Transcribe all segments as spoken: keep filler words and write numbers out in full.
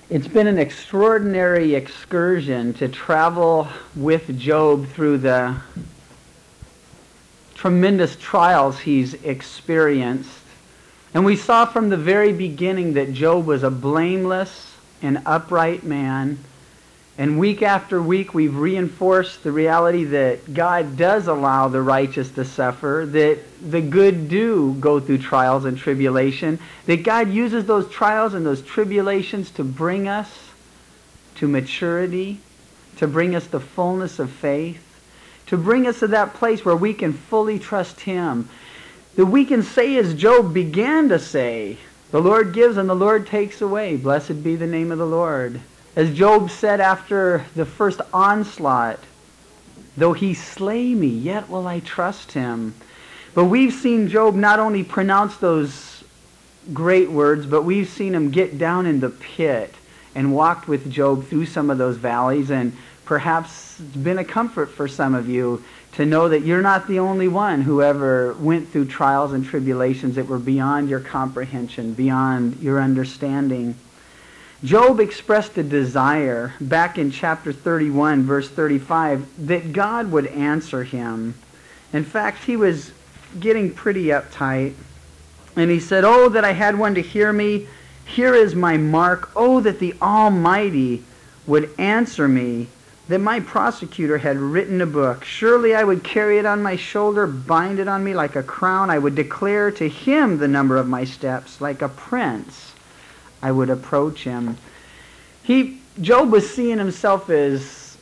It's been an extraordinary excursion to travel with Job through the tremendous trials he's experienced. And we saw from the very beginning that Job was a blameless and upright man. And week after week we've reinforced the reality that God does allow the righteous to suffer, that the good do go through trials and tribulation, that God uses those trials and those tribulations to bring us to maturity, to bring us the fullness of faith, to bring us to that place where we can fully trust Him. That we can say as Job began to say, the Lord gives and the Lord takes away. Blessed be the name of the Lord. As Job said after the first onslaught, though he slay me, yet will I trust him. But we've seen Job not only pronounce those great words, but we've seen him get down in the pit and walked with Job through some of those valleys. And perhaps it's been a comfort for some of you to know that you're not the only one who ever went through trials and tribulations that were beyond your comprehension, beyond your understanding. Job expressed a desire back in chapter thirty-one, verse thirty-five, that God would answer him. In fact, he was getting pretty uptight. And he said, "Oh, that I had one to hear me. Here is my mark. Oh, that the Almighty would answer me, that my prosecutor had written a book. Surely I would carry it on my shoulder, bind it on me like a crown. I would declare to him the number of my steps, like a prince. I would approach him." He, Job was seeing himself as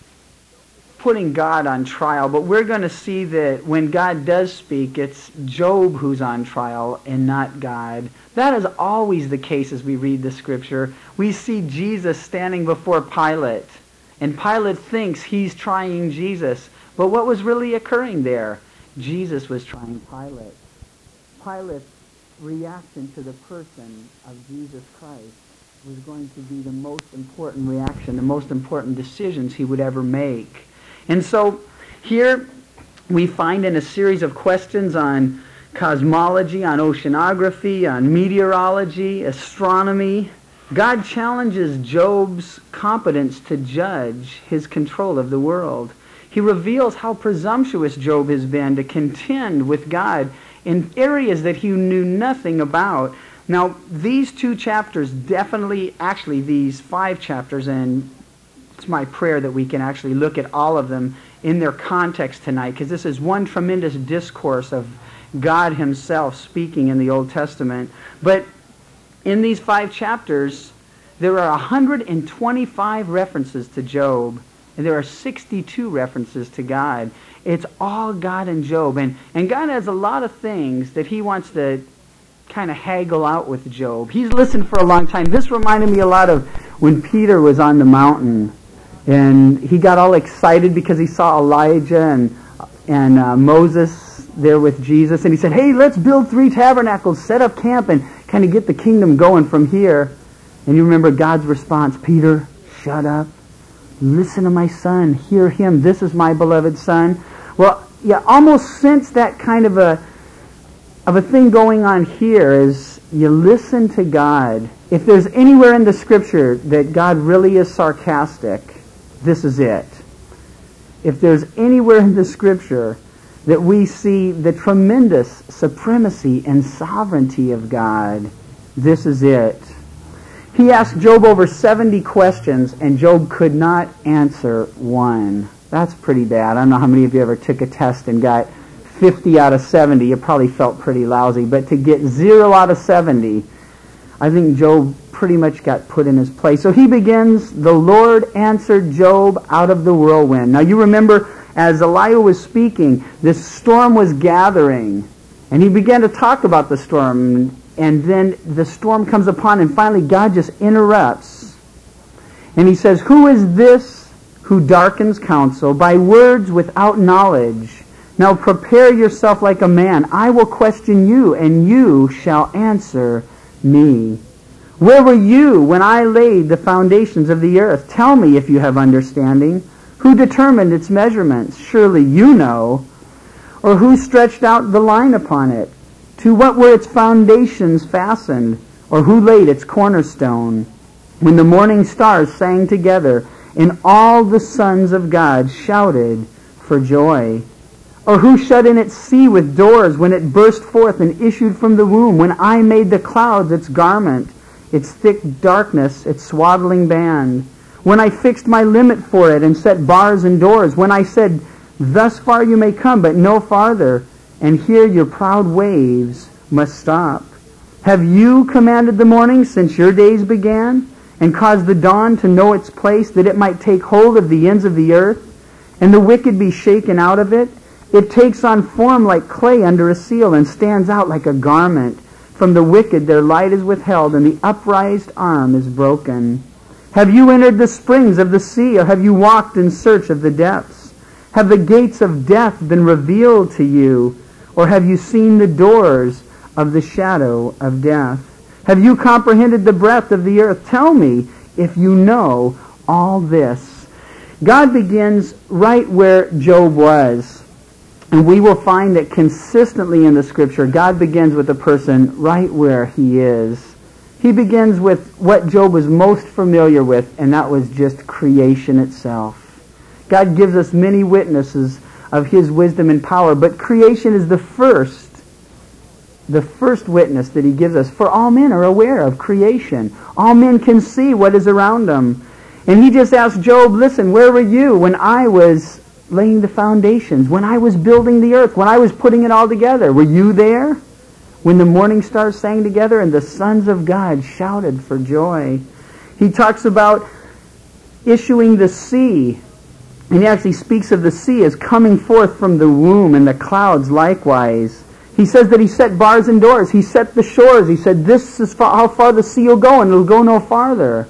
putting God on trial, but we're going to see that when God does speak, it's Job who's on trial and not God. That is always the case as we read the Scripture. We see Jesus standing before Pilate, and Pilate thinks he's trying Jesus. But what was really occurring there? Jesus was trying Pilate. Pilate's reaction to the person of Jesus Christ was going to be the most important reaction, the most important decisions he would ever make. And so here we find in a series of questions on cosmology, on oceanography, on meteorology, astronomy, God challenges Job's competence to judge his control of the world. He reveals how presumptuous Job has been to contend with God in areas that he knew nothing about. Now, these two chapters definitely, actually these five chapters, and it's my prayer that we can actually look at all of them in their context tonight, because this is one tremendous discourse of God Himself speaking in the Old Testament. But in these five chapters, there are one hundred twenty-five references to Job, and there are sixty-two references to God. It's all God and Job. And, and God has a lot of things that He wants to kind of haggle out with Job. He's listened for a long time. This reminded me a lot of when Peter was on the mountain, and he got all excited because he saw Elijah and, and uh, Moses there with Jesus. And he said, "Hey, let's build three tabernacles, set up camp, and kind of get the kingdom going from here." And you remember God's response, "Peter, shut up. Listen to my son. Hear him. This is my beloved son." Well, yeah, almost sense that kind of a of a thing going on here is you listen to God. If there's anywhere in the Scripture that God really is sarcastic, this is it. If there's anywhere in the Scripture that we see the tremendous supremacy and sovereignty of God, this is it. He asked Job over seventy questions, and Job could not answer one. That's pretty bad. I don't know how many of you ever took a test and got fifty out of seventy. You probably felt pretty lousy. But to get zero out of seventy, I think Job pretty much got put in his place. So he begins, "The Lord answered Job out of the whirlwind." Now you remember, as Elihu was speaking, this storm was gathering. And he began to talk about the storm. And then the storm comes upon, and finally God just interrupts. And he says, "Who is this who darkens counsel by words without knowledge? Now prepare yourself like a man. I will question you, and you shall answer me. Where were you when I laid the foundations of the earth? Tell me if you have understanding. Who determined its measurements? Surely you know. Or who stretched out the line upon it? To what were its foundations fastened? Or who laid its cornerstone? when the morning stars sang together, and all the sons of God shouted for joy? Or who shut in its sea with doors when it burst forth and issued from the womb, when I made the clouds its garment, its thick darkness its swaddling band, when I fixed my limit for it and set bars and doors, when I said, thus far you may come, but no farther, and here your proud waves must stop? Have you commanded the morning since your days began, and caused the dawn to know its place, that it might take hold of the ends of the earth, and the wicked be shaken out of it? It takes on form like clay under a seal, and stands out like a garment. From the wicked their light is withheld, and the upraised arm is broken. Have you entered the springs of the sea, or have you walked in search of the depths? Have the gates of death been revealed to you, or have you seen the doors of the shadow of death? Have you comprehended the breadth of the earth? Tell me if you know all this. God begins right where Job was. And we will find that consistently in the Scripture, God begins with a person right where he is. He begins with what Job was most familiar with, and that was just creation itself. God gives us many witnesses of his wisdom and power, but creation is the first, the first witness that he gives us. For all men are aware of creation. All men can see what is around them. And he just asked Job, listen, where were you when I was laying the foundations, when I was building the earth, when I was putting it all together? Were you there when the morning stars sang together and the sons of God shouted for joy? He talks about issuing the sea, and he actually speaks of the sea as coming forth from the womb, and the clouds likewise. He says that he set bars and doors. He set the shores. He said, this is far, how far the sea will go, and it will go no farther.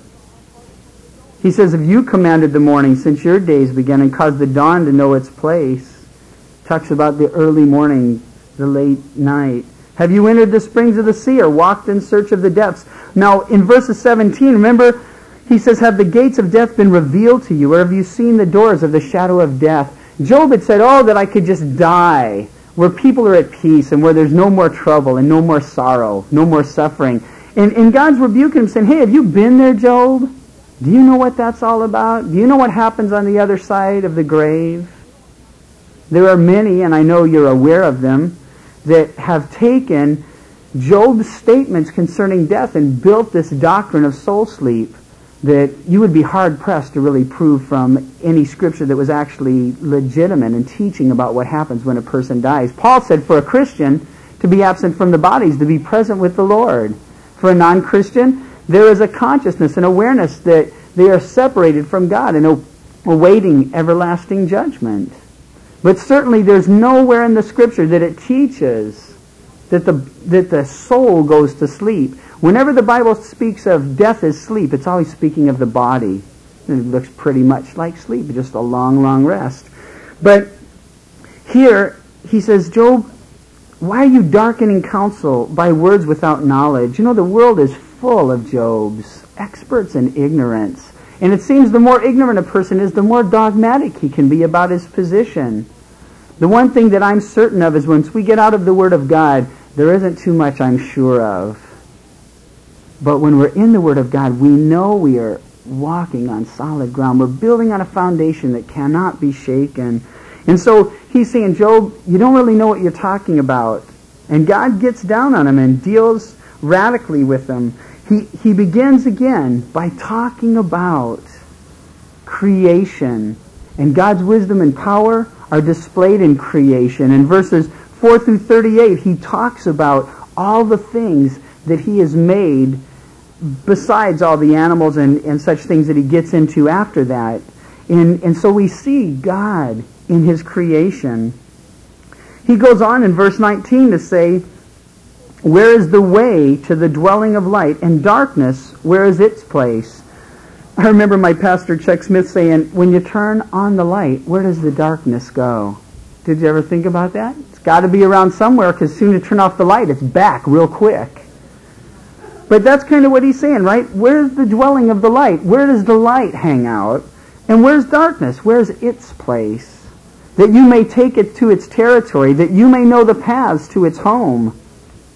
He says, have you commanded the morning since your days began, and caused the dawn to know its place? Talks about the early morning, the late night. Have you entered the springs of the sea, or walked in search of the depths? Now, in verses seventeen, remember, he says, have the gates of death been revealed to you, or have you seen the doors of the shadow of death? Job had said, oh, that I could just die, where people are at peace, and where there's no more trouble, and no more sorrow, no more suffering. And, and God's rebuking him, saying, hey, have you been there, Job? Do you know what that's all about? Do you know what happens on the other side of the grave? There are many, and I know you're aware of them, that have taken Job's statements concerning death and built this doctrine of soul sleep that you would be hard-pressed to really prove from any scripture that was actually legitimate in teaching about what happens when a person dies. Paul said for a Christian to be absent from the body is to be present with the Lord. For a non-Christian, there is a consciousness and awareness that they are separated from God and awaiting everlasting judgment. But certainly there's nowhere in the Scripture that it teaches that the, that the soul goes to sleep. Whenever the Bible speaks of death as sleep, it's always speaking of the body. And it looks pretty much like sleep, just a long, long rest. But here he says, Job, why are you darkening counsel by words without knowledge? You know, the world is full of Jobs, experts in ignorance. And it seems the more ignorant a person is, the more dogmatic he can be about his position. The one thing that I'm certain of is once we get out of the Word of God, there isn't too much I'm sure of. But when we're in the Word of God, we know we are walking on solid ground. We're building on a foundation that cannot be shaken. And so he's saying, Job, you don't really know what you're talking about. And God gets down on him and deals radically with him. He, he begins again by talking about creation. And God's wisdom and power are displayed in creation. In verses four through thirty-eight, he talks about all the things that he has made besides all the animals and, and such things that he gets into after that. And, and so we see God in his creation. He goes on in verse nineteen to say, where is the way to the dwelling of light, and darkness, where is its place? I remember my pastor Chuck Smith saying, when you turn on the light, where does the darkness go? Did you ever think about that? It's got to be around somewhere, because as soon as you turn off the light, it's back real quick. But that's kind of what he's saying, right? Where's the dwelling of the light? Where does the light hang out? And where's darkness? Where's its place? That you may take it to its territory, that you may know the paths to its home.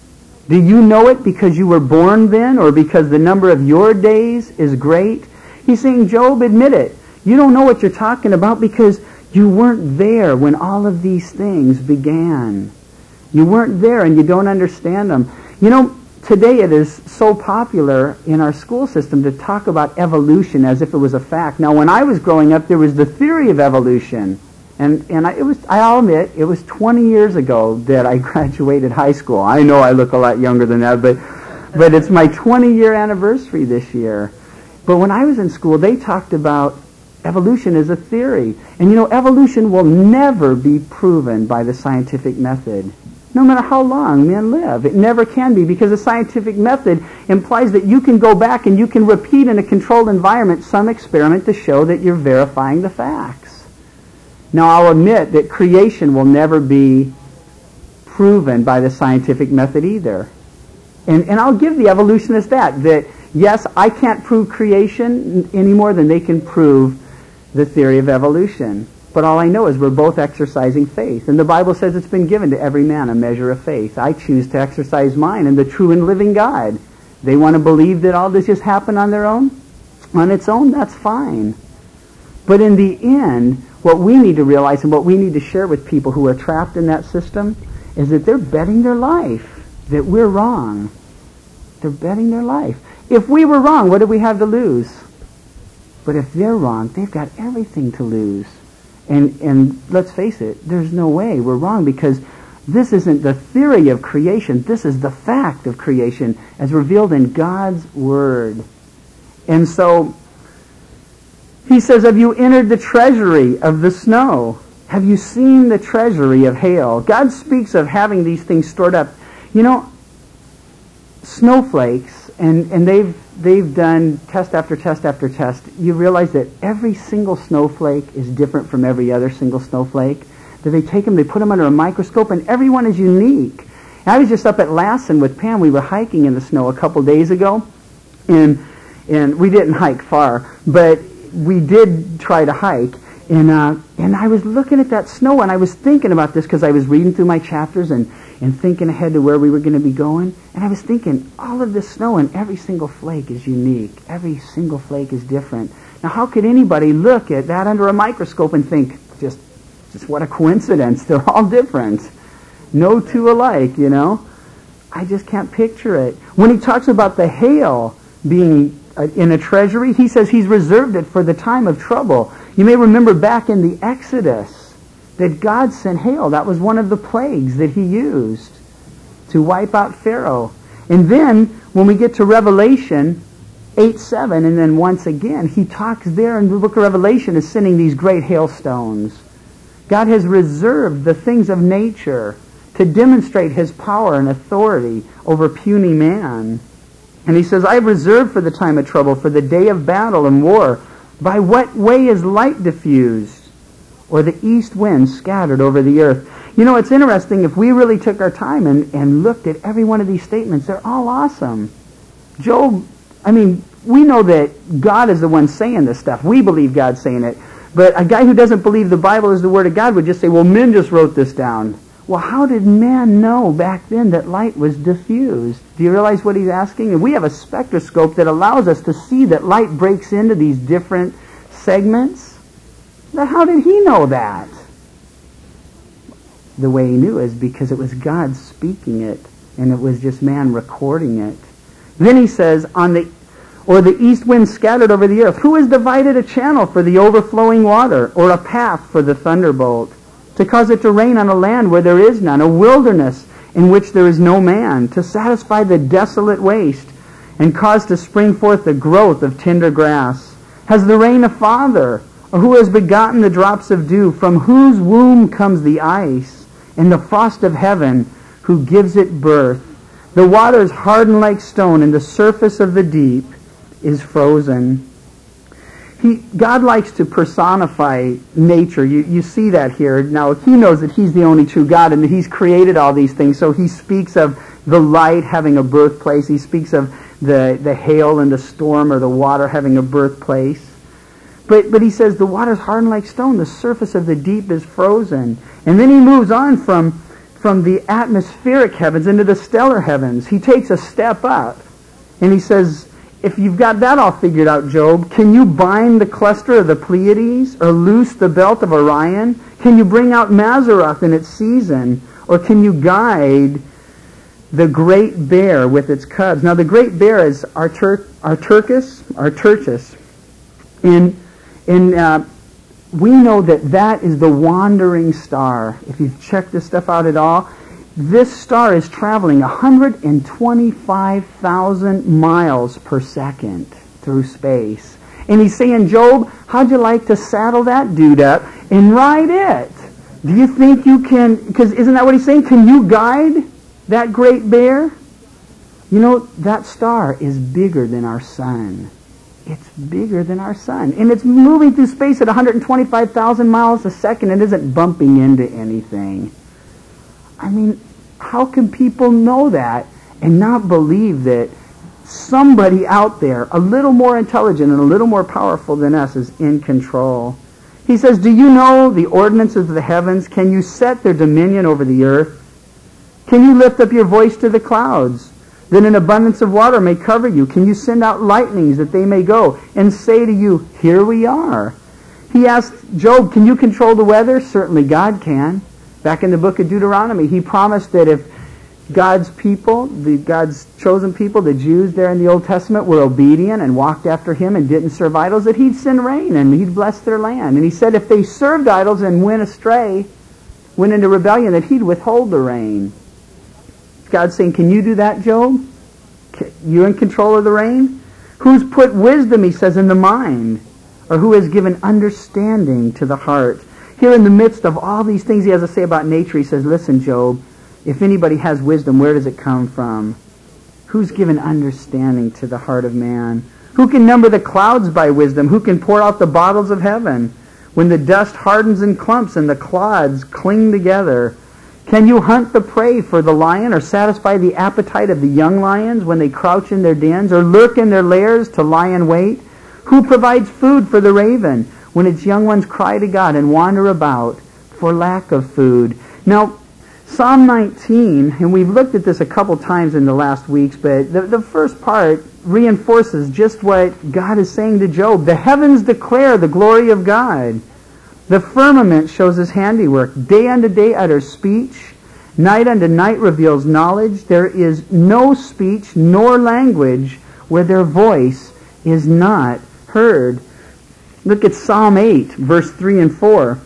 Do you know it because you were born then, or because the number of your days is great? He's saying, Job, admit it. You don't know what you're talking about because you weren't there when all of these things began. You weren't there and you don't understand them. You know, today it is so popular in our school system to talk about evolution as if it was a fact. Now, when I was growing up, there was the theory of evolution. And and I, it was, I'll admit, it was twenty years ago that I graduated high school. I know I look a lot younger than that, but but it's my twenty-year anniversary this year. But when I was in school, they talked about evolution as a theory. And you know, evolution will never be proven by the scientific method. No matter how long men live, it never can be, because the scientific method implies that you can go back and you can repeat in a controlled environment some experiment to show that you're verifying the facts. Now, I'll admit that creation will never be proven by the scientific method either. And, and I'll give the evolutionists that, that yes, I can't prove creation any more than they can prove the theory of evolution. But all I know is we're both exercising faith. And the Bible says it's been given to every man a measure of faith. I choose to exercise mine in the true and living God. They want to believe that all this just happened on their own? On its own, that's fine. But in the end, what we need to realize and what we need to share with people who are trapped in that system is that they're betting their life that we're wrong. They're betting their life. If we were wrong, what do we have to lose? But if they're wrong, they've got everything to lose. And, and let's face it, there's no way we're wrong, because this isn't the theory of creation. This is the fact of creation as revealed in God's Word. And so he says, have you entered the treasury of the snow? Have you seen the treasury of hail? God speaks of having these things stored up. You know, snowflakes, and, and they've they've done test after test after test. You realize that every single snowflake is different from every other single snowflake. That they take them, they put them under a microscope, and every one is unique. And I was just up at Lassen with Pam. We were hiking in the snow a couple days ago, and and we didn't hike far, but we did try to hike. And uh, and I was looking at that snow, and I was thinking about this because I was reading through my chapters and and thinking ahead to where we were going to be going. And I was thinking, all of this snow and every single flake is unique. Every single flake is different. Now, how could anybody look at that under a microscope and think, just, just what a coincidence, they're all different. No two alike, you know? I just can't picture it. When he talks about the hail being in a treasury, he says he's reserved it for the time of trouble. You may remember back in the Exodus, that God sent hail. That was one of the plagues that he used to wipe out Pharaoh. And then, when we get to Revelation eight seven, and then once again, he talks there in the book of Revelation as sending these great hailstones. God has reserved the things of nature to demonstrate his power and authority over puny man. And he says, I have reserved for the time of trouble, for the day of battle and war. By what way is light diffused? Or the east wind scattered over the earth. You know, it's interesting, if we really took our time and, and looked at every one of these statements, they're all awesome. Job, I mean, we know that God is the one saying this stuff. We believe God's saying it. But a guy who doesn't believe the Bible is the Word of God would just say, well, men just wrote this down. Well, how did man know back then that light was diffused? Do you realize what he's asking? And we have a spectroscope that allows us to see that light breaks into these different segments. Now, how did he know that? The way he knew is because it was God speaking it, and it was just man recording it. Then he says, on the or the east wind scattered over the earth. Who has divided a channel for the overflowing water, or a path for the thunderbolt, to cause it to rain on a land where there is none, a wilderness in which there is no man, to satisfy the desolate waste, and cause to spring forth the growth of tender grass? Has the rain a father? Or who has begotten the drops of dew, from whose womb comes the ice, and the frost of heaven, who gives it birth? The waters harden like stone, and the surface of the deep is frozen. He, God likes to personify nature. You, you see that here. Now, he knows that he's the only true God, and that he's created all these things. So he speaks of the light having a birthplace. He speaks of the, the hail and the storm, or the water having a birthplace. But, but he says, the water's hardened like stone, the surface of the deep is frozen. And then he moves on from, from the atmospheric heavens into the stellar heavens. He takes a step up. And he says, if you've got that all figured out, Job, can you bind the cluster of the Pleiades or loose the belt of Orion? Can you bring out Mazzaroth in its season? Or can you guide the great bear with its cubs? Now, the great bear is Artur- Arturcus, Arturchus. And, and uh, we know that that is the wandering star. If you've checked this stuff out at all, this star is traveling one hundred twenty-five thousand miles per second through space. And he's saying, Job, how'd you like to saddle that dude up and ride it? Do you think you can, because isn't that what he's saying? Can you guide that great bear? You know, that star is bigger than our sun. It's bigger than our sun. And it's moving through space at one hundred twenty-five thousand miles a second. It isn't bumping into anything. I mean, how can people know that and not believe that somebody out there, a little more intelligent and a little more powerful than us, is in control? He says, do you know the ordinances of the heavens? Can you set their dominion over the earth? Can you lift up your voice to the clouds, that an abundance of water may cover you? Can you send out lightnings that they may go and say to you, here we are? He asked Job, can you control the weather? Certainly God can. Back in the book of Deuteronomy, he promised that if God's people, the God's chosen people, the Jews there in the Old Testament, were obedient and walked after him and didn't serve idols, that he'd send rain and he'd bless their land. And he said if they served idols and went astray, went into rebellion, that he'd withhold the rain. God's saying, can you do that, Job? You're in control of the rain? Who's put wisdom, he says, in the mind? Or who has given understanding to the heart? Here in the midst of all these things he has to say about nature, he says, listen, Job, if anybody has wisdom, where does it come from? Who's given understanding to the heart of man? Who can number the clouds by wisdom? Who can pour out the bottles of heaven? When the dust hardens in clumps and the clods cling together, can you hunt the prey for the lion or satisfy the appetite of the young lions when they crouch in their dens or lurk in their lairs to lie in wait? Who provides food for the raven when its young ones cry to God and wander about for lack of food? Now, Psalm nineteen, and we've looked at this a couple times in the last weeks, but the, the first part reinforces just what God is saying to Job. The heavens declare the glory of God. The firmament shows his handiwork. Day unto day utters speech. Night unto night reveals knowledge. There is no speech nor language where their voice is not heard. Look at Psalm eight, verse three and four.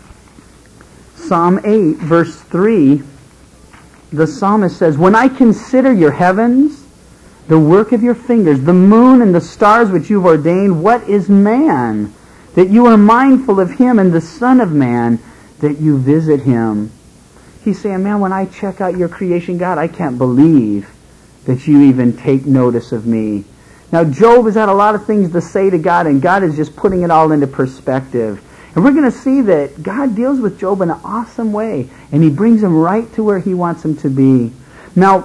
Psalm eight, verse three, the psalmist says, when I consider your heavens, the work of your fingers, the moon and the stars which you've ordained, what is man, that you are mindful of him, and the Son of Man, that you visit him? He's saying, man, when I check out your creation, God, I can't believe that you even take notice of me. Now, Job has had a lot of things to say to God, and God is just putting it all into perspective. And we're going to see that God deals with Job in an awesome way, and he brings him right to where he wants him to be. Now,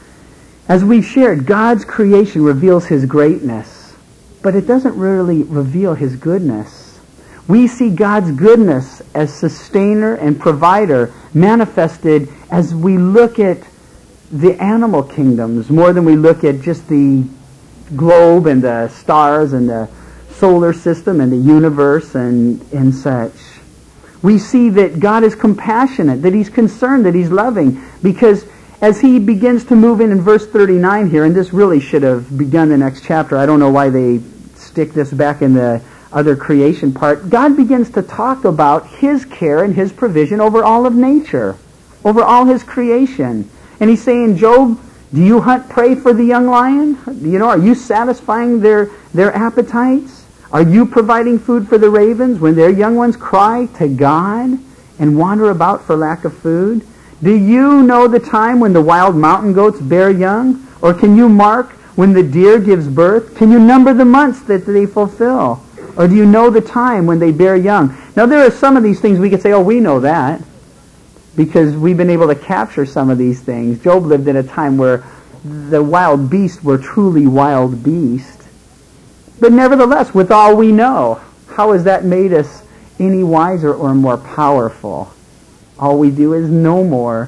as we've shared, God's creation reveals his greatness, but it doesn't really reveal his goodness. We see God's goodness as sustainer and provider manifested as we look at the animal kingdoms more than we look at just the globe and the stars and the solar system and the universe and, and such. We see that God is compassionate, that he's concerned, that he's loving, because as he begins to move in in verse thirty-nine here, and this really should have begun the next chapter, I don't know why they stick this back in the other creation part, God begins to talk about his care and his provision over all of nature, over all his creation. And he's saying, Job, do you hunt prey for the young lion? You know, are you satisfying their, their appetites? Are you providing food for the ravens when their young ones cry to God and wander about for lack of food? Do you know the time when the wild mountain goats bear young? Or can you mark when the deer gives birth? Can you number the months that they fulfill? Or do you know the time when they bear young? Now there are some of these things we could say, oh, we know that, because we've been able to capture some of these things. Job lived in a time where the wild beasts were truly wild beasts. But nevertheless, with all we know, how has that made us any wiser or more powerful? All we do is know more.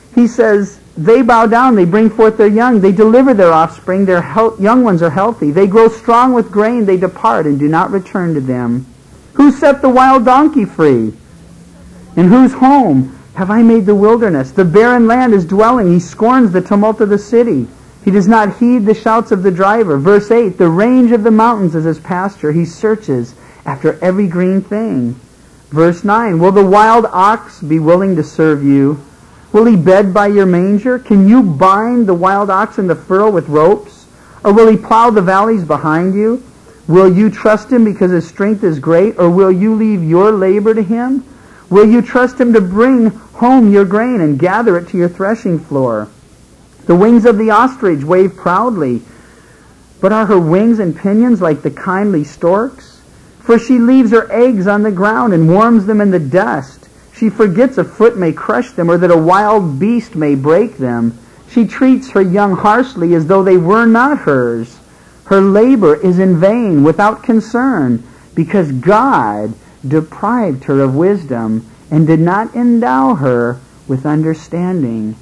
He says, they bow down, they bring forth their young, they deliver their offspring, their health, young ones are healthy. They grow strong with grain, they depart and do not return to them. Who set the wild donkey free? In whose home have I made the wilderness? The barren land is dwelling. He scorns the tumult of the city. He does not heed the shouts of the driver. Verse eight, the range of the mountains is his pasture. He searches after every green thing. Verse nine, will the wild ox be willing to serve you? Will he bed by your manger? Can you bind the wild ox in the furrow with ropes? Or will he plow the valleys behind you? Will you trust him because his strength is great? Or will you leave your labor to him? Will you trust him to bring home your grain and gather it to your threshing floor? The wings of the ostrich wave proudly, but are her wings and pinions like the kindly stork's? For she leaves her eggs on the ground and warms them in the dust. She forgets a foot may crush them, or that a wild beast may break them. She treats her young harshly as though they were not hers. Her labor is in vain, without concern, because God deprived her of wisdom and did not endow her with understanding.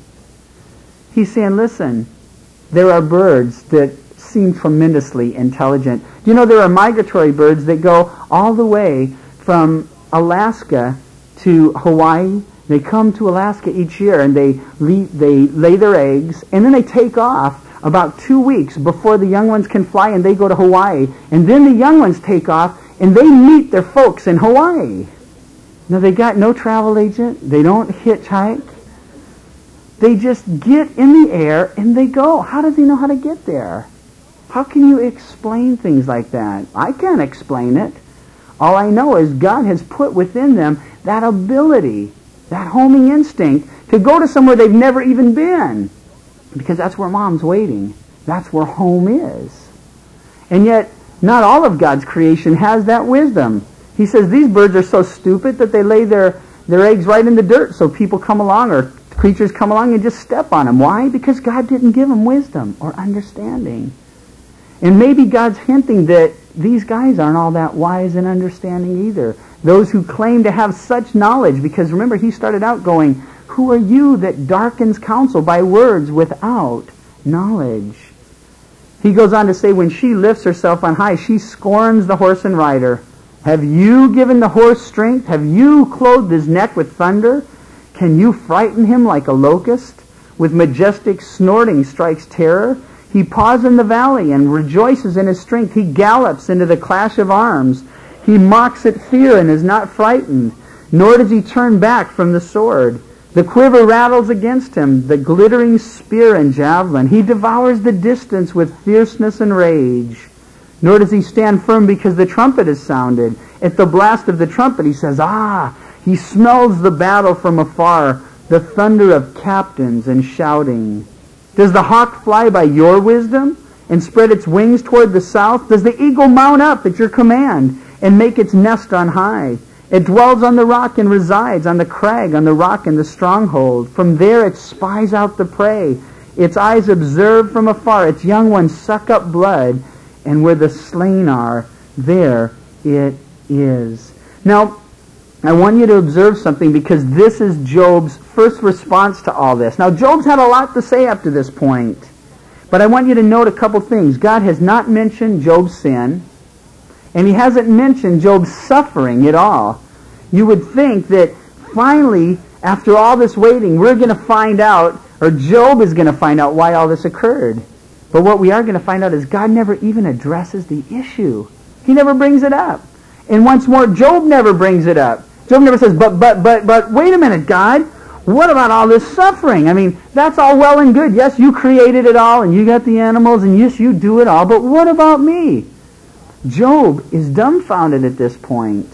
He's saying, listen, there are birds that seem tremendously intelligent. Do you know there are migratory birds that go all the way from Alaska to Hawaii? They come to Alaska each year and they lay, they lay their eggs, and then they take off about two weeks before the young ones can fly, and they go to Hawaii. And then the young ones take off and they meet their folks in Hawaii. Now, they got no travel agent. They don't hitchhike. They just get in the air and they go. How does he know how to get there? How can you explain things like that? I can't explain it. All I know is God has put within them that ability, that homing instinct, to go to somewhere they've never even been. Because that's where mom's waiting. That's where home is. And yet, not all of God's creation has that wisdom. He says these birds are so stupid that they lay their, their eggs right in the dirt, so people come along or creatures come along and just step on them. Why? Because God didn't give them wisdom or understanding. And maybe God's hinting that these guys aren't all that wise and understanding either. Those who claim to have such knowledge, because remember, he started out going, who are you that darkens counsel by words without knowledge? He goes on to say, when she lifts herself on high, she scorns the horse and rider. Have you given the horse strength? Have you clothed his neck with thunder? Can you frighten him like a locust? With majestic snorting strikes terror. He paws in the valley and rejoices in his strength. He gallops into the clash of arms. He mocks at fear and is not frightened, nor does he turn back from the sword. The quiver rattles against him, the glittering spear and javelin. He devours the distance with fierceness and rage. Nor does he stand firm because the trumpet is sounded. At the blast of the trumpet he says, ah! He smells the battle from afar, the thunder of captains and shouting. Does the hawk fly by your wisdom and spread its wings toward the south? Does the eagle mount up at your command and make its nest on high? It dwells on the rock and resides on the crag, on the rock and the stronghold. From there it spies out the prey. Its eyes observe from afar. Its young ones suck up blood, and where the slain are, there it is. Now, I want you to observe something, because this is Job's first response to all this. Now, Job's had a lot to say up to this point, but I want you to note a couple things. God has not mentioned Job's sin, and he hasn't mentioned Job's suffering at all. You would think that finally, after all this waiting, we're going to find out, or Job is going to find out why all this occurred. But what we are going to find out is God never even addresses the issue. He never brings it up. And once more, Job never brings it up. Job never says, but, but, but, but, wait a minute, God. What about all this suffering? I mean, that's all well and good. Yes, you created it all, and you got the animals, and yes, you do it all. But what about me? Job is dumbfounded at this point.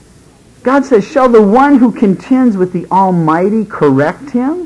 God says, shall the one who contends with the Almighty correct him?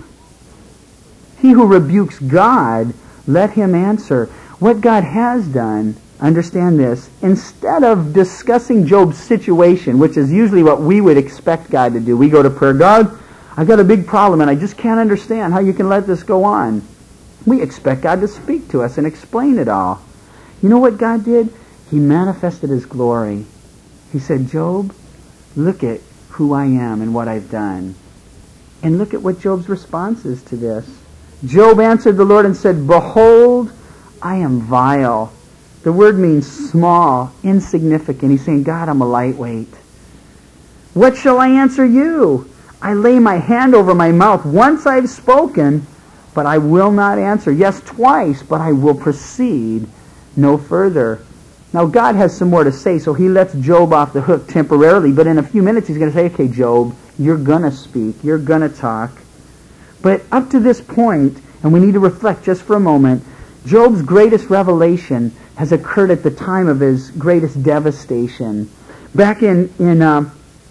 He who rebukes God, let him answer. What God has done, understand this, instead of discussing Job's situation, which is usually what we would expect God to do, we go to prayer, God, I've got a big problem and I just can't understand how you can let this go on. We expect God to speak to us and explain it all. You know what God did? He manifested his glory. He said, Job, look at who I am and what I've done. And look at what Job's response is to this. Job answered the Lord and said, "Behold, I am vile." The word means small, insignificant. He's saying, God, I'm a lightweight. What shall I answer you? I lay my hand over my mouth. Once I've spoken, but I will not answer. Yes, twice, but I will proceed no further. Now, God has some more to say, so he lets Job off the hook temporarily. But in a few minutes, he's going to say, okay, Job, you're going to speak. You're going to talk. But up to this point, and we need to reflect just for a moment, Job's greatest revelation has occurred at the time of his greatest devastation. Back in, in uh,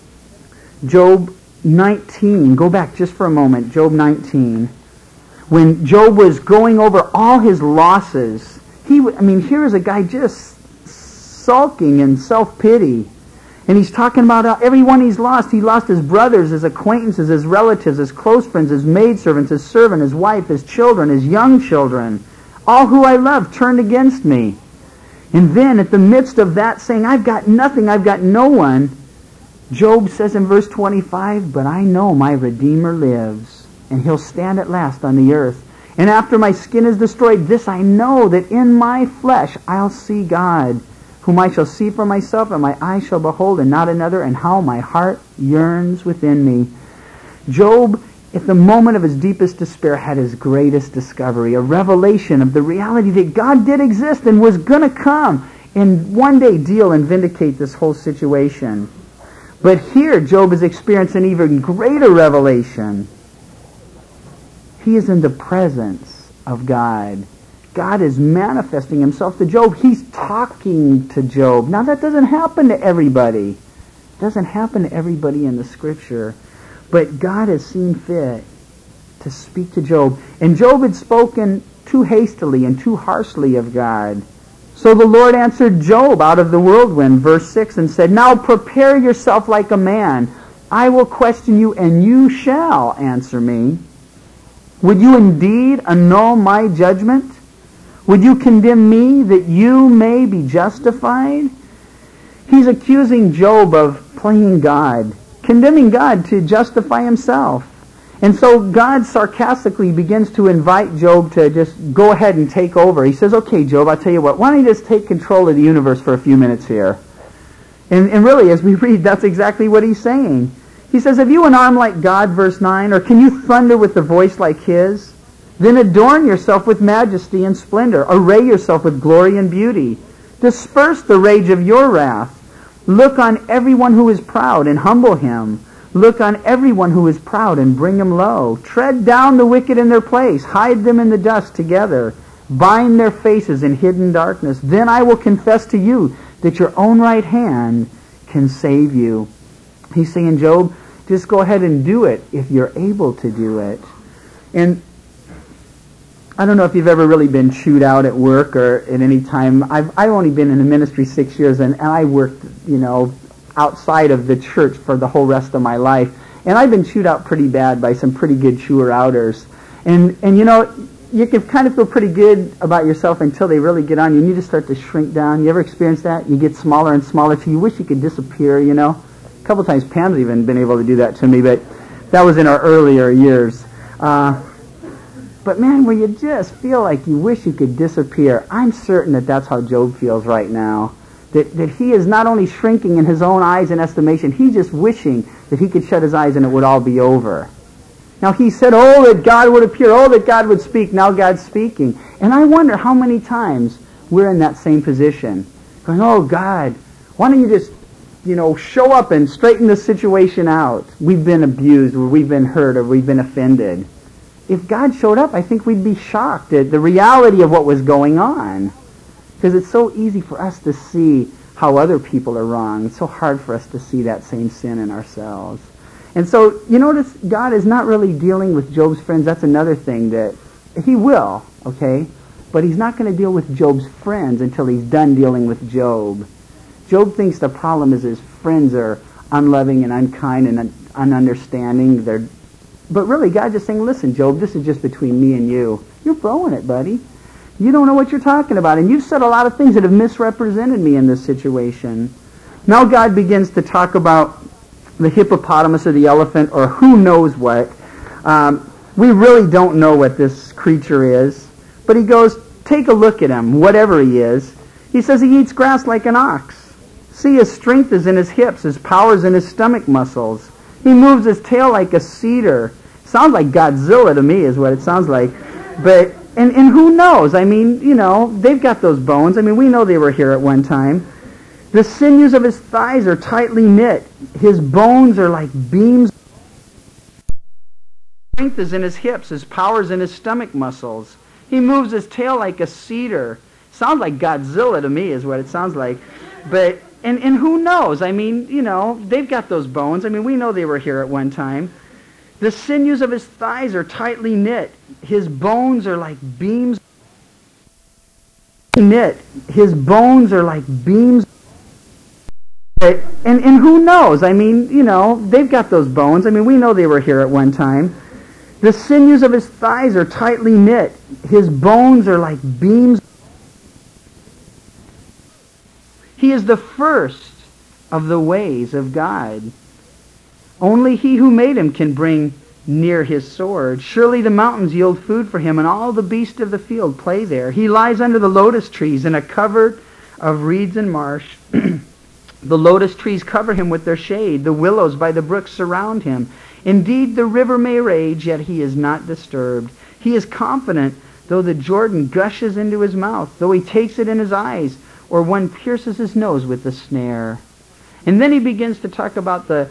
Job nineteen, go back just for a moment, Job nineteen. When Job was going over all his losses, he, I mean, here is a guy just sulking in self-pity. And he's talking about everyone he's lost. He lost his brothers, his acquaintances, his relatives, his close friends, his maidservants, his servant, his wife, his children, his young children. All who I love turned against me. And then at the midst of that saying, I've got nothing, I've got no one, Job says in verse twenty-five, but I know my Redeemer lives, and he'll stand at last on the earth. And after my skin is destroyed, this I know, that in my flesh I'll see God, whom I shall see for myself, and my eyes shall behold, and not another, and how my heart yearns within me. Job, at the moment of his deepest despair, had his greatest discovery, a revelation of the reality that God did exist and was going to come and one day deal and vindicate this whole situation. But here, Job has experienced an even greater revelation. He is in the presence of God. God is manifesting himself to Job. He's talking to Job. Now, that doesn't happen to everybody. It doesn't happen to everybody in the Scripture. But God has seen fit to speak to Job. And Job had spoken too hastily and too harshly of God. So the Lord answered Job out of the whirlwind, verse six, and said, Now prepare yourself like a man. I will question you, and you shall answer me. Would you indeed annul my judgment? Would you condemn me that you may be justified? He's accusing Job of playing God, condemning God to justify himself. And so God sarcastically begins to invite Job to just go ahead and take over. He says, okay, Job, I'll tell you what, why don't you just take control of the universe for a few minutes here? And, and really, as we read, that's exactly what he's saying. He says, have you an arm like God, verse nine, or can you thunder with a voice like his? Then adorn yourself with majesty and splendor. Array yourself with glory and beauty. Disperse the rage of your wrath. Look on everyone who is proud and humble him. Look on everyone who is proud and bring him low. Tread down the wicked in their place. Hide them in the dust together. Bind their faces in hidden darkness. Then I will confess to you that your own right hand can save you. He's saying, Job, just go ahead and do it if you're able to do it. And I don't know if you've ever really been chewed out at work or at any time. I've I've only been in the ministry six years, and, and I worked, you know, outside of the church for the whole rest of my life. And I've been chewed out pretty bad by some pretty good chewer-outers. And, and you know, you can kind of feel pretty good about yourself until they really get on you, and you just start to shrink down. You ever experience that? You get smaller and smaller till you wish you could disappear, you know? A couple times Pam's even been able to do that to me, but that was in our earlier years. Uh, but man, where you just feel like you wish you could disappear, I'm certain that that's how Job feels right now. That, that he is not only shrinking in his own eyes and estimation, he's just wishing that he could shut his eyes and it would all be over. Now he said, oh, that God would appear, oh, that God would speak. Now God's speaking. And I wonder how many times we're in that same position. Going, oh, God, why don't you just, you know, show up and straighten the situation out. We've been abused, or we've been hurt, or we've been offended. If God showed up, I think we'd be shocked at the reality of what was going on. Because it's so easy for us to see how other people are wrong. It's so hard for us to see that same sin in ourselves. And so, you notice, God is not really dealing with Job's friends. That's another thing that he will, okay? But he's not going to deal with Job's friends until he's done dealing with Job. Job thinks the problem is his friends are unloving and unkind and un- ununderstanding. They're, but really, God's just saying, listen, Job, this is just between me and you. You're blowing it, buddy. You don't know what you're talking about. And you've said a lot of things that have misrepresented me in this situation. Now God begins to talk about the hippopotamus or the elephant or who knows what. Um, we really don't know what this creature is, but he goes, take a look at him, whatever he is. He says he eats grass like an ox. See, his strength is in his hips, his power is in his stomach muscles. He moves his tail like a cedar. Sounds like Godzilla to me is what it sounds like. But, and, and who knows? I mean, you know, they've got those bones. I mean, we know they were here at one time. The sinews of his thighs are tightly knit. His bones are like beams. Strength is in his hips. His power is in his stomach muscles. He moves his tail like a cedar. Sounds like Godzilla to me is what it sounds like. But, and, and who knows? I mean, you know, they've got those bones. I mean, we know they were here at one time. The sinews of his thighs are tightly knit. His bones are like beams. Knit. His bones are like beams. But, and, and who knows? I mean, you know, they've got those bones. I mean, we know they were here at one time. The sinews of his thighs are tightly knit. His bones are like beams. He is the first of the ways of God. Only he who made him can bring near his sword. Surely the mountains yield food for him, and all the beasts of the field play there. He lies under the lotus trees in a covert of reeds and marsh. The lotus trees cover him with their shade. The willows by the brook surround him. Indeed, the river may rage, yet he is not disturbed. He is confident, though the Jordan gushes into his mouth, though he takes it in his eyes, or one pierces his nose with the snare. And then he begins to talk about the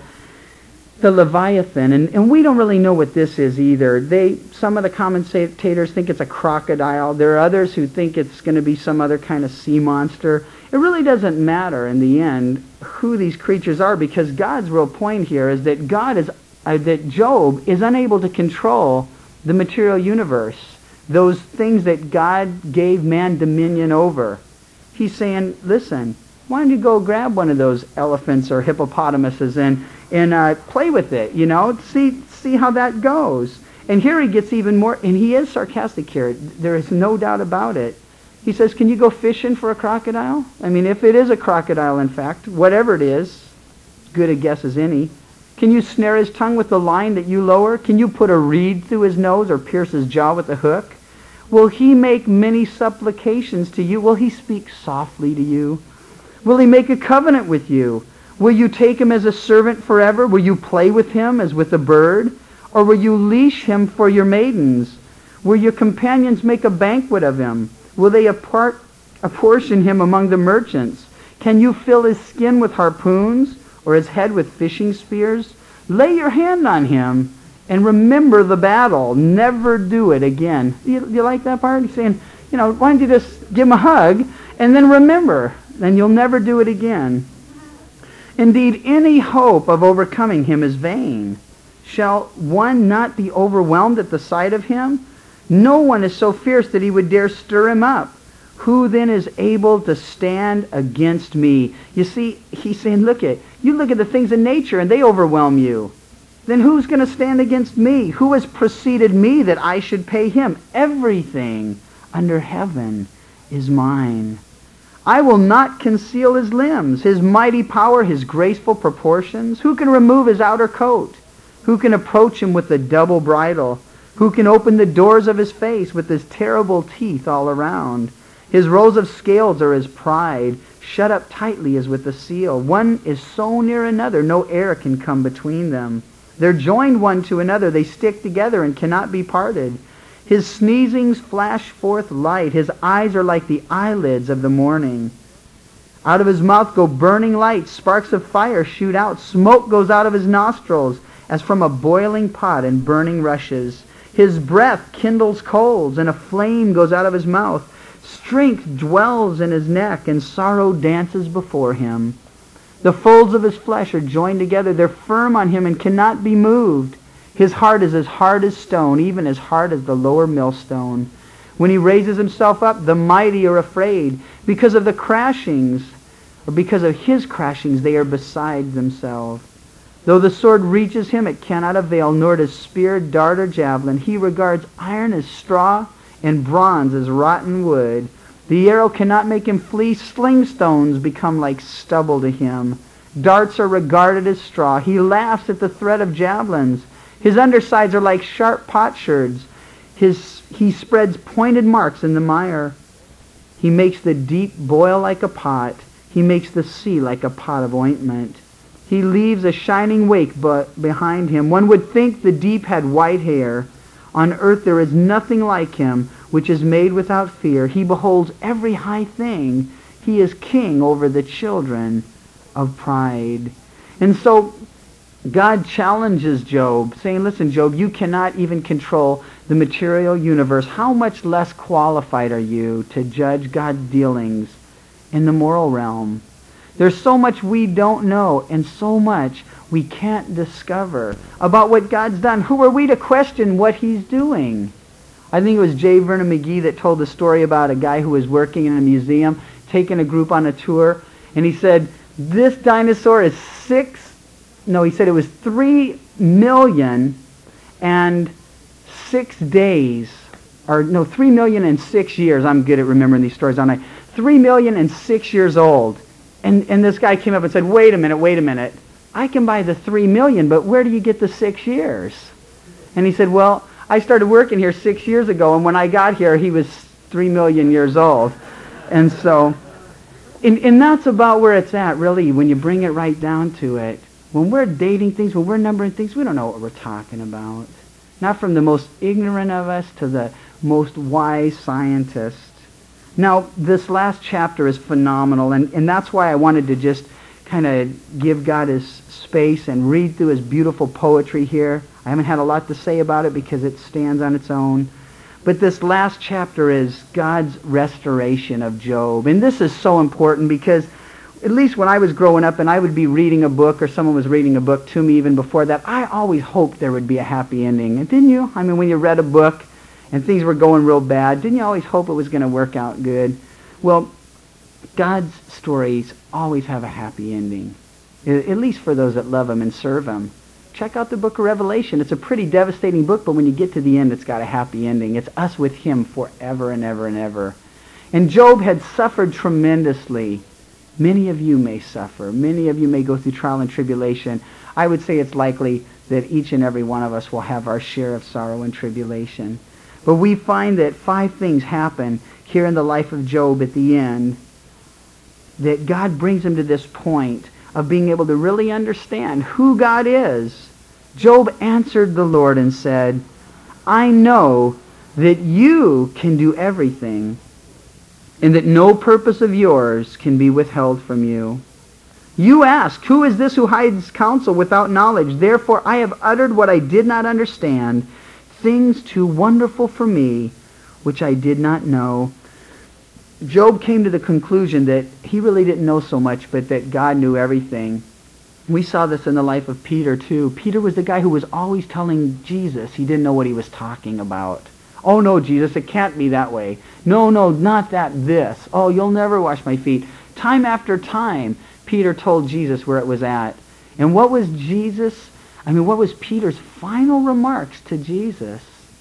the Leviathan, and, and we don't really know what this is either. They, some of the commentators think it's a crocodile. There are others who think it's going to be some other kind of sea monster. It really doesn't matter in the end who these creatures are, because God's real point here is that God is uh, that Job is unable to control the material universe, those things that God gave man dominion over. He's saying, listen, why don't you go grab one of those elephants or hippopotamuses and and uh, play with it, you know, see see how that goes. And here he gets even more, and he is sarcastic here. There is no doubt about it. He says, can you go fishing for a crocodile? I mean, if it is a crocodile, in fact, whatever it is, good a guess as any. Can you snare his tongue with the line that you lower? Can you put a reed through his nose or pierce his jaw with a hook? Will he make many supplications to you? Will he speak softly to you? Will he make a covenant with you? Will you take him as a servant forever? Will you play with him as with a bird? Or will you leash him for your maidens? Will your companions make a banquet of him? Will they apart, apportion him among the merchants? Can you fill his skin with harpoons, or his head with fishing spears? Lay your hand on him, and remember the battle. Never do it again. Do you, do you like that part? He's saying, you know, why don't you just give him a hug, and then remember, then you'll never do it again. Indeed, any hope of overcoming him is vain. Shall one not be overwhelmed at the sight of him? No one is so fierce that he would dare stir him up. Who then is able to stand against me? You see, he's saying, look at, you look at the things in nature and they overwhelm you. Then who's going to stand against me? Who has preceded me that I should pay him? Everything under heaven is mine. I will not conceal his limbs, his mighty power, his graceful proportions. Who can remove his outer coat? Who can approach him with the double bridle? Who can open the doors of his face with his terrible teeth all around? His rows of scales are his pride, shut up tightly as with a seal. One is so near another, no air can come between them. They're joined one to another, they stick together and cannot be parted. His sneezings flash forth light. His eyes are like the eyelids of the morning. Out of his mouth go burning lights. Sparks of fire shoot out. Smoke goes out of his nostrils as from a boiling pot and burning rushes. His breath kindles coals, and a flame goes out of his mouth. Strength dwells in his neck, and sorrow dances before him. The folds of his flesh are joined together. They're firm on him and cannot be moved. His heart is as hard as stone, even as hard as the lower millstone. When he raises himself up, the mighty are afraid. Because of the crashings, or because of his crashings, they are beside themselves. Though the sword reaches him, it cannot avail, nor does spear, dart, or javelin. He regards iron as straw, and bronze as rotten wood. The arrow cannot make him flee. Sling stones become like stubble to him. Darts are regarded as straw. He laughs at the threat of javelins. His undersides are like sharp potsherds. His, he spreads pointed marks in the mire. He makes the deep boil like a pot. He makes the sea like a pot of ointment. He leaves a shining wake but behind him. One would think the deep had white hair. On earth there is nothing like him, which is made without fear. He beholds every high thing. He is king over the children of pride. And so God challenges Job, saying, listen, Job, you cannot even control the material universe. How much less qualified are you to judge God's dealings in the moral realm? There's so much we don't know and so much we can't discover about what God's done. Who are we to question what he's doing? I think it was J. Vernon McGee that told the story about a guy who was working in a museum, taking a group on a tour, and he said, this dinosaur is six, no, he said it was three million and six days, or no, three million and six years. I'm good at remembering these stories, aren't I? Three million and six years old. And, and this guy came up and said, wait a minute, wait a minute. I can buy the three million, but where do you get the six years? And he said, well, I started working here six years ago, and when I got here, he was three million years old. And so, and, and that's about where it's at, really, when you bring it right down to it. When we're dating things, when we're numbering things, we don't know what we're talking about. Not from the most ignorant of us to the most wise scientist. Now, this last chapter is phenomenal, and, and that's why I wanted to just kind of give God his space and read through his beautiful poetry here. I haven't had a lot to say about it because it stands on its own. But this last chapter is God's restoration of Job. And this is so important because at least when I was growing up and I would be reading a book or someone was reading a book to me even before that, I always hoped there would be a happy ending. And didn't you? I mean, when you read a book and things were going real bad, didn't you always hope it was going to work out good? Well, God's stories always have a happy ending, at least for those that love him and serve him. Check out the book of Revelation. It's a pretty devastating book, but when you get to the end, it's got a happy ending. It's us with him forever and ever and ever. And Job had suffered tremendously. Many of you may suffer. Many of you may go through trial and tribulation. I would say it's likely that each and every one of us will have our share of sorrow and tribulation. But we find that five things happen here in the life of Job at the end, that God brings him to this point of being able to really understand who God is. Job answered the Lord and said, I know that you can do everything, and that no purpose of yours can be withheld from you. You ask, who is this who hides counsel without knowledge? Therefore I have uttered what I did not understand, things too wonderful for me, which I did not know. Job came to the conclusion that he really didn't know so much, but that God knew everything. We saw this in the life of Peter, too. Peter was the guy who was always telling Jesus he didn't know what he was talking about. Oh, no, Jesus, it can't be that way. No, no, not that this. Oh, you'll never wash my feet. Time after time, Peter told Jesus where it was at. And what was Jesus, I mean, what was Peter's final remarks to Jesus?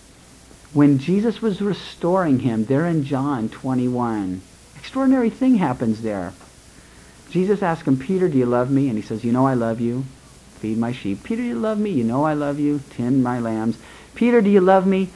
When Jesus was restoring him there in John twenty-one, extraordinary thing happens there. Jesus asked him, Peter, do you love me? And he says, you know I love you. Feed my sheep. Peter, do you love me? You know I love you. Tend my lambs. Peter, do you love me?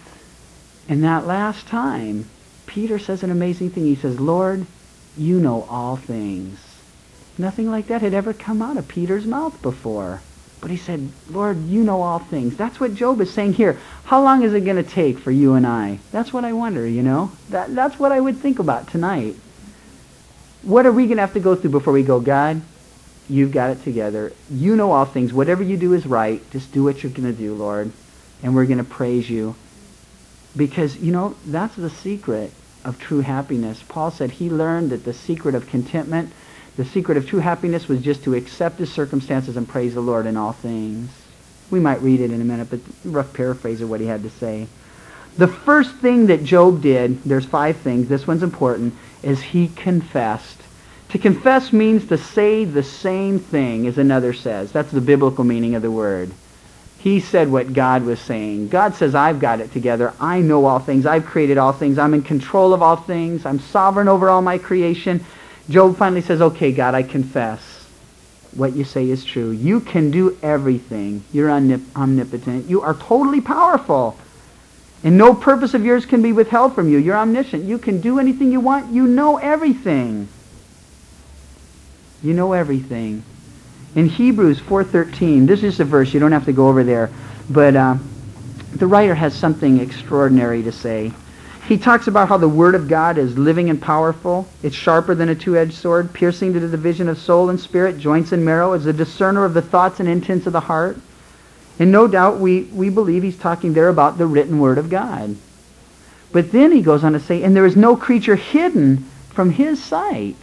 And that last time, Peter says an amazing thing. He says, Lord, you know all things. Nothing like that had ever come out of Peter's mouth before. But he said, Lord, you know all things. That's what Job is saying here. How long is it going to take for you and I? That's what I wonder, you know. That, that's what I would think about tonight. What are we going to have to go through before we go, God, you've got it together. You know all things. Whatever you do is right. Just do what you're going to do, Lord. And we're going to praise you. Because, you know, that's the secret of true happiness. Paul said he learned that the secret of contentment, the secret of true happiness was just to accept his circumstances and praise the Lord in all things. We might read it in a minute, but rough paraphrase of what he had to say. The first thing that Job did, there's five things, this one's important, is he confessed. To confess means to say the same thing as another says. That's the biblical meaning of the word. He said what God was saying. God says, I've got it together. I know all things. I've created all things. I'm in control of all things. I'm sovereign over all my creation. Job finally says, okay, God, I confess. what you say is true. You can do everything. You're omnip- omnipotent. You are totally powerful. And no purpose of yours can be withheld from you. You're omniscient. You can do anything you want. You know everything. You know everything. In Hebrews four thirteen, this is a verse, you don't have to go over there, but uh, the writer has something extraordinary to say. He talks about how the Word of God is living and powerful. It's sharper than a two-edged sword, piercing to the division of soul and spirit, joints and marrow, is a discerner of the thoughts and intents of the heart. And no doubt we, we believe he's talking there about the written Word of God. But then he goes on to say, and there is no creature hidden from his sight.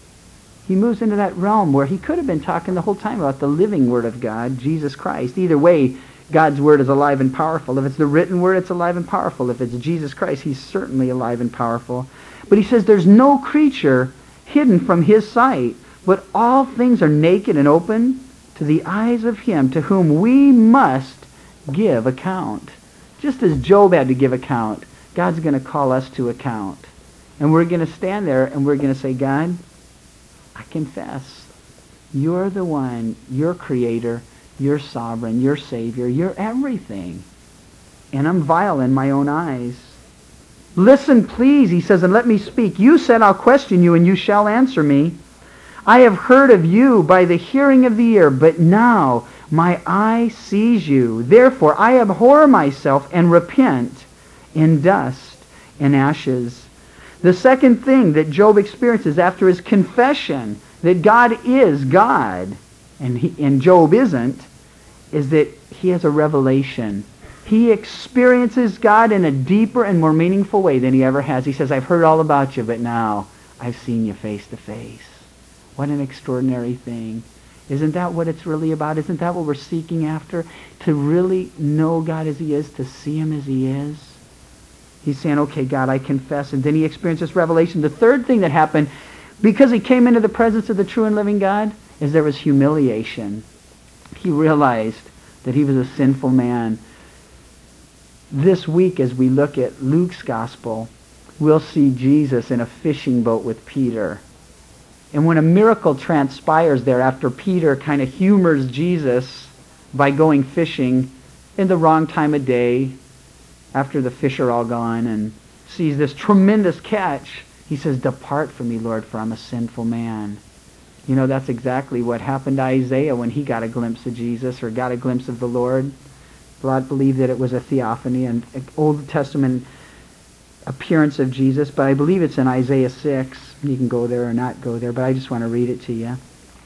He moves into that realm where he could have been talking the whole time about the living Word of God, Jesus Christ. Either way, God's Word is alive and powerful. If it's the written Word, it's alive and powerful. If it's Jesus Christ, he's certainly alive and powerful. But he says there's no creature hidden from his sight, but all things are naked and open to the eyes of him to whom we must give account. Just as Job had to give account, God's going to call us to account. And we're going to stand there and we're going to say, God, I confess, you're the one, you're creator, you're sovereign, you're Savior, you're everything. And I'm vile in my own eyes. Listen, please, he says, and let me speak. You said, I'll question you, and you shall answer me. I have heard of you by the hearing of the ear, but now my eye sees you. Therefore I abhor myself and repent in dust and ashes. The second thing that Job experiences after his confession that God is God, and, he, and Job isn't, is that he has a revelation. He experiences God in a deeper and more meaningful way than he ever has. He says, I've heard all about you, but now I've seen you face to face. What an extraordinary thing. Isn't that what it's really about? Isn't that what we're seeking after? To really know God as he is, to see him as he is? He's saying, okay, God, I confess. And then he experienced this revelation. The third thing that happened, because he came into the presence of the true and living God, is there was humiliation. He realized that he was a sinful man. This week, as we look at Luke's gospel, we'll see Jesus in a fishing boat with Peter. And when a miracle transpires there after Peter kind of humors Jesus by going fishing in the wrong time of day, after the fish are all gone, and sees this tremendous catch, he says, depart from me, Lord, for I'm a sinful man. You know, that's exactly what happened to Isaiah when he got a glimpse of Jesus or got a glimpse of the Lord. A lot believe that it was a theophany, an Old Testament appearance of Jesus, but I believe it's in Isaiah six. You can go there or not go there, but I just want to read it to you.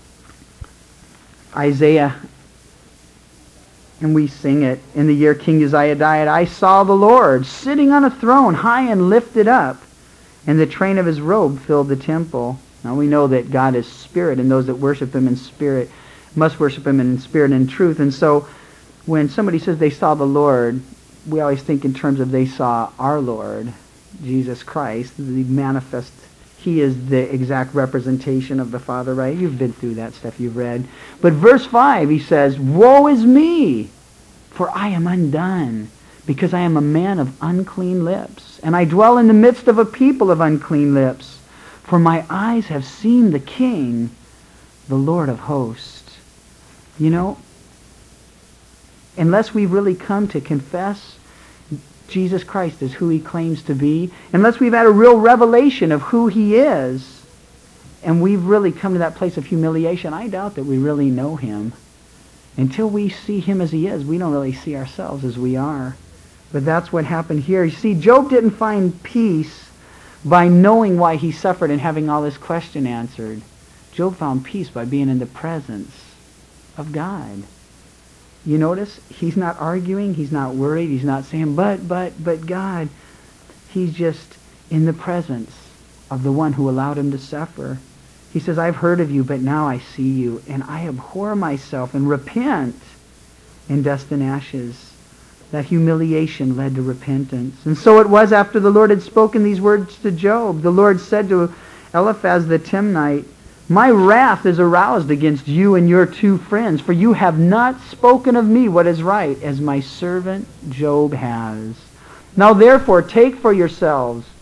Isaiah, and we sing it, in the year King Uzziah died, I saw the Lord sitting on a throne, high and lifted up, and the train of his robe filled the temple. Now we know that God is spirit, and those that worship him in spirit must worship him in spirit and truth. And so when somebody says they saw the Lord, we always think in terms of they saw our Lord, Jesus Christ, the manifest. He is the exact representation of the Father, right? You've been through that stuff, you've read. But verse five, he says, woe is me, for I am undone, because I am a man of unclean lips, and I dwell in the midst of a people of unclean lips. For my eyes have seen the King, the Lord of hosts. You know, unless we really come to confess Jesus Christ is who he claims to be, unless we've had a real revelation of who he is, and we've really come to that place of humiliation, I doubt that we really know him. Until we see him as he is, we don't really see ourselves as we are. But that's what happened here. You see, Job didn't find peace by knowing why he suffered and having all his question answered. Job found peace by being in the presence of God. You notice he's not arguing, he's not worried, he's not saying, but, but, but God. He's just in the presence of the one who allowed him to suffer. He says, I've heard of you, but now I see you, and I abhor myself and repent in dust and ashes. That humiliation led to repentance. And so it was after the Lord had spoken these words to Job. The Lord said to Eliphaz the Timnite, my wrath is aroused against you and your two friends, for you have not spoken of me what is right, as my servant Job has. Now therefore take for yourselves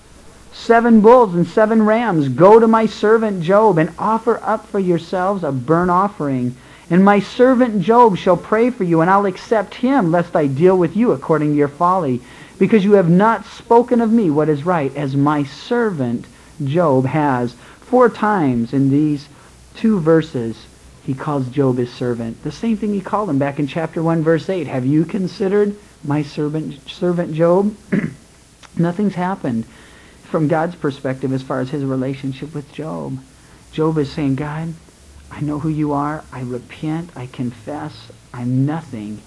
seven bulls and seven rams. Go to my servant Job and offer up for yourselves a burnt offering. And my servant Job shall pray for you, and I'll accept him, lest I deal with you according to your folly, because you have not spoken of me what is right, as my servant Job has. Four times in these two verses, he calls Job his servant. The same thing he called him back in chapter one, verse eight. Have you considered my servant, servant Job? Nothing's happened from God's perspective as far as his relationship with Job. Job is saying, God, I know who you are. I repent. I confess. I'm nothing.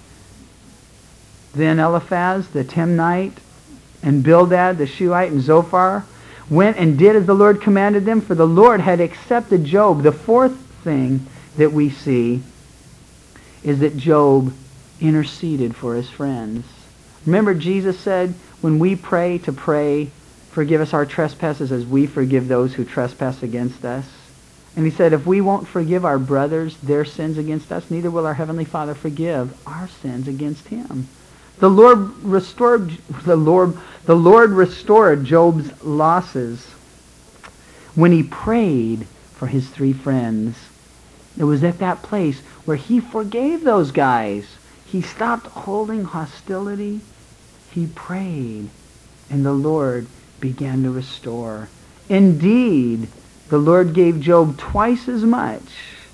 Then Eliphaz the Timnite and Bildad the Shuhite and Zophar went and did as the Lord commanded them, for the Lord had accepted Job. The fourth thing that we see is that Job interceded for his friends. Remember, Jesus said, when we pray, to pray, forgive us our trespasses as we forgive those who trespass against us. And he said, if we won't forgive our brothers their sins against us, neither will our Heavenly Father forgive our sins against him. The Lord restored the Lord the Lord restored Job's losses when he prayed for his three friends. It was at that place where he forgave those guys. He stopped holding hostility. He prayed, and the Lord began to restore. Indeed, the Lord gave Job twice as much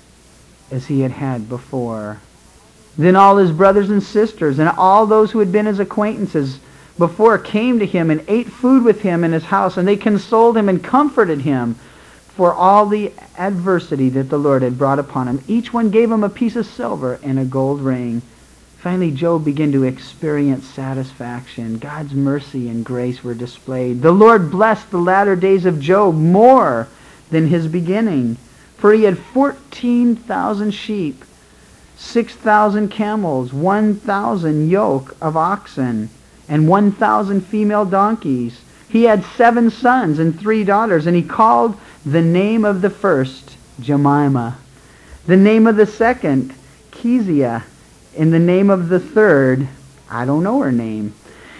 as he had had before. Then all his brothers and sisters and all those who had been his acquaintances before came to him and ate food with him in his house, and they consoled him and comforted him for all the adversity that the Lord had brought upon him. Each one gave him a piece of silver and a gold ring. Finally, Job began to experience satisfaction. God's mercy and grace were displayed. The Lord blessed the latter days of Job more than his beginning, for he had fourteen thousand sheep, six thousand camels, one thousand yoke of oxen, and one thousand female donkeys. He had seven sons and three daughters, and he called the name of the first Jemimah, the name of the second Keziah, and the name of the third, I don't know her name.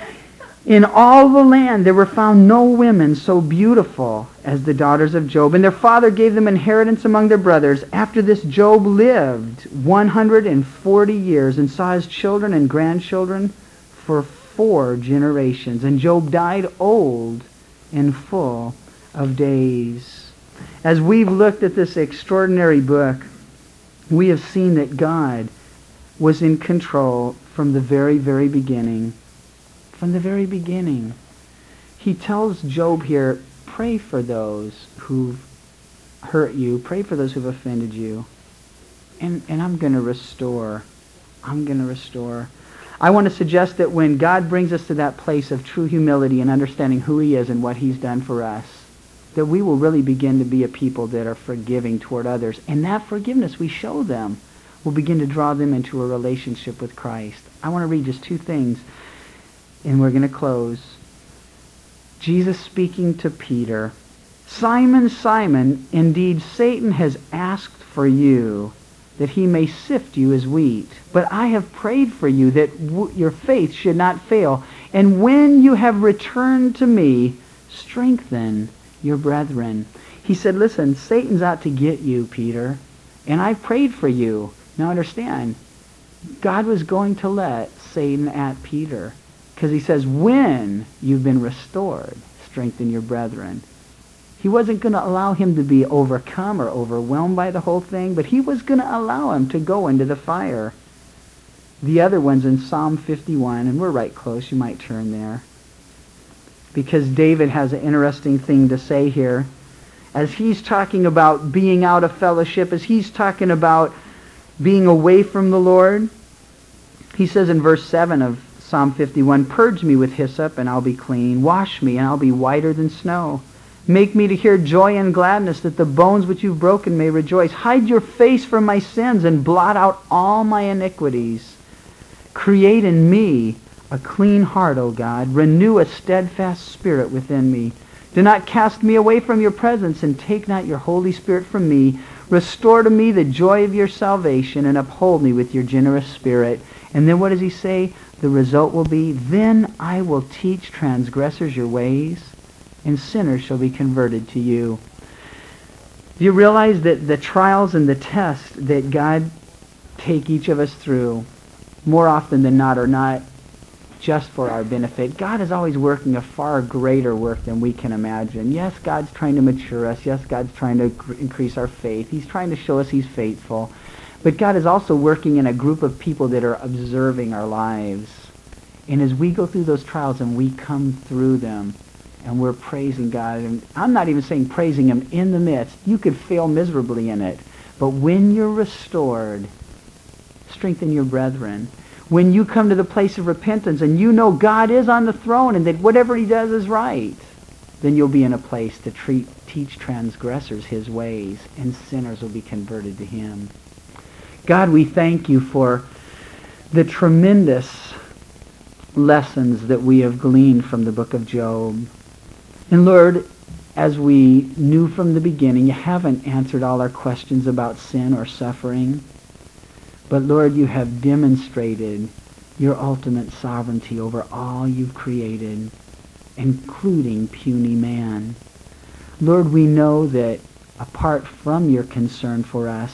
In all the land there were found no women so beautiful as the daughters of Job, and their father gave them inheritance among their brothers. After this, Job lived one hundred forty years and saw his children and grandchildren for four generations. And Job died old and full of days. As we've looked at this extraordinary book, we have seen that God was in control from the very, very beginning. From the very beginning. He tells Job here, pray for those who've hurt you. Pray for those who've offended you. And, and I'm going to restore. I'm going to restore. I want to suggest that when God brings us to that place of true humility and understanding who he is and what he's done for us, that we will really begin to be a people that are forgiving toward others. And that forgiveness we show them will begin to draw them into a relationship with Christ. I want to read just two things, and we're going to close. Jesus speaking to Peter, Simon, Simon, indeed Satan has asked for you, that he may sift you as wheat. But I have prayed for you that w- your faith should not fail. And when you have returned to me, strengthen your brethren. He said, listen, Satan's out to get you, Peter. And I've prayed for you. Now understand, God was going to let Satan at Peter. Because he says, when you've been restored, strengthen your brethren. He wasn't going to allow him to be overcome or overwhelmed by the whole thing, but he was going to allow him to go into the fire. The other one's in Psalm fifty-one, and we're right close. You might turn there. Because David has an interesting thing to say here. As he's talking about being out of fellowship, as he's talking about being away from the Lord, he says in verse seven of Psalm fifty-one, purge me with hyssop, and I'll be clean. Wash me, and I'll be whiter than snow. Make me to hear joy and gladness, that the bones which you've broken may rejoice. Hide your face from my sins, and blot out all my iniquities. Create in me a clean heart, O God. Renew a steadfast spirit within me. Do not cast me away from your presence, and take not your Holy Spirit from me. Restore to me the joy of your salvation, and uphold me with your generous spirit. And then what does he say? The result will be, then I will teach transgressors your ways, and sinners shall be converted to you. Do you realize that the trials and the tests that God take each of us through, more often than not, are not just for our benefit? God is always working a far greater work than we can imagine. Yes, God's trying to mature us. Yes, God's trying to increase our faith. He's trying to show us He's faithful. But God is also working in a group of people that are observing our lives. And as we go through those trials and we come through them, and we're praising God, and I'm not even saying praising Him in the midst. You could fail miserably in it. But when you're restored, strengthen your brethren. When you come to the place of repentance and you know God is on the throne and that whatever He does is right, then you'll be in a place to treat, teach transgressors His ways, and sinners will be converted to Him. God, we thank You for the tremendous lessons that we have gleaned from the book of Job. And Lord, as we knew from the beginning, You haven't answered all our questions about sin or suffering. But Lord, You have demonstrated Your ultimate sovereignty over all You've created, including puny man. Lord, we know that apart from Your concern for us,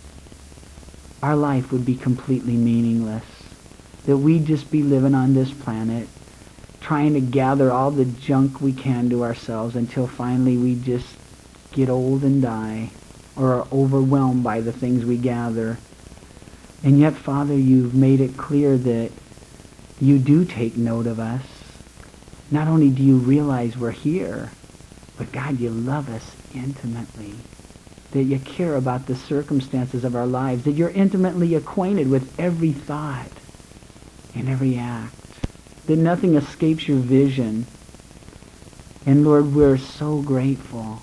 our life would be completely meaningless. That we'd just be living on this planet, trying to gather all the junk we can to ourselves until finally we just get old and die, or are overwhelmed by the things we gather. And yet, Father, You've made it clear that You do take note of us. Not only do You realize we're here, but God, You love us intimately. That You care about the circumstances of our lives. That You're intimately acquainted with every thought and every act. That nothing escapes Your vision. And Lord, we're so grateful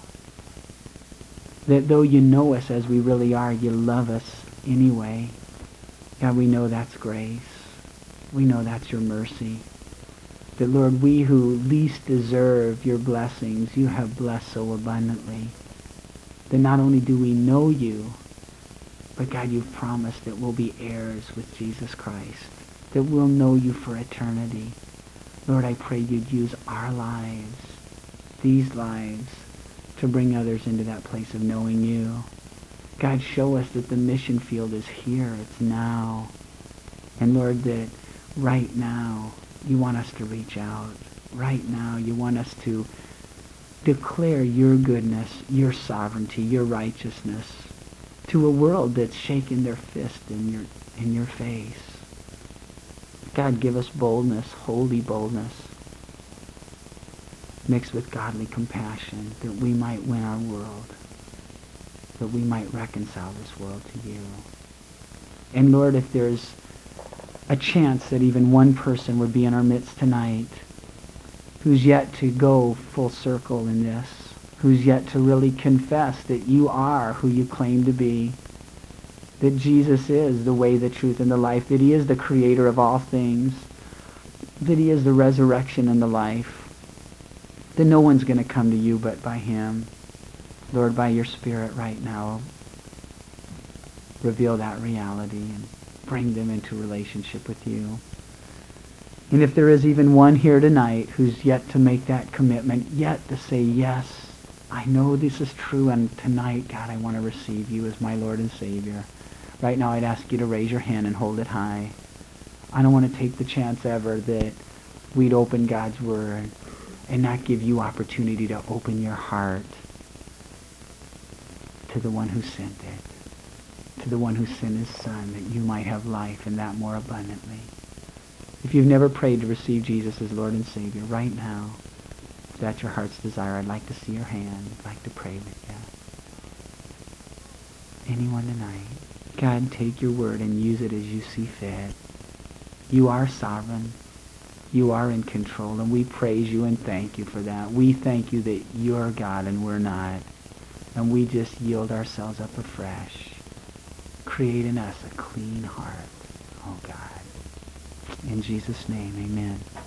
that though You know us as we really are, You love us anyway. God, we know that's grace. We know that's Your mercy. That, Lord, we who least deserve Your blessings, You have blessed so abundantly. That not only do we know You, but God, You've promised that we'll be heirs with Jesus Christ. That we'll know You for eternity. Lord, I pray You'd use our lives, these lives, to bring others into that place of knowing You. God, show us that the mission field is here. It's now. And Lord, that right now You want us to reach out. Right now You want us to declare Your goodness, Your sovereignty, Your righteousness to a world that's shaking their fist in your, in your face. God, give us boldness, holy boldness, mixed with godly compassion, that we might win our world, that we might reconcile this world to You. And Lord, if there's a chance that even one person would be in our midst tonight who's yet to go full circle in this, who's yet to really confess that You are who You claim to be, that Jesus is the way, the truth, and the life, that He is the creator of all things, that He is the resurrection and the life, that no one's going to come to You but by Him. Lord, by Your Spirit right now, reveal that reality and bring them into relationship with You. And if there is even one here tonight who's yet to make that commitment, yet to say, yes, I know this is true, and tonight, God, I want to receive You as my Lord and Savior. Right now, I'd ask you to raise your hand and hold it high. I don't want to take the chance ever that we'd open God's Word and not give you opportunity to open your heart to the one who sent it, to the one who sent His Son, that you might have life and that more abundantly. If you've never prayed to receive Jesus as Lord and Savior, right now, if that's your heart's desire, I'd like to see your hand. I'd like to pray with you. Anyone tonight? God, take your word and use it as you see fit. You are sovereign. You are in control, and we praise You and thank You for that. We thank You that You're God and we're not. And we just yield ourselves up afresh. Create in us a clean heart, oh God. In Jesus' name, amen.